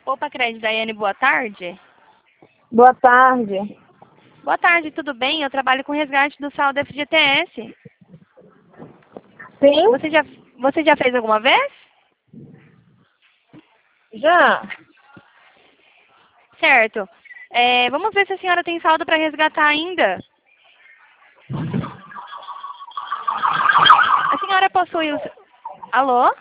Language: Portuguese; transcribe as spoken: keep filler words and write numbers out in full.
Opa, Crédito, Daiane, boa tarde. Boa tarde. Boa tarde, tudo bem? Eu trabalho com resgate do saldo F G T S. Sim? Você já, você já fez alguma vez? Já. Certo. É, vamos ver se a senhora tem saldo para resgatar ainda. A senhora possui o... Alô?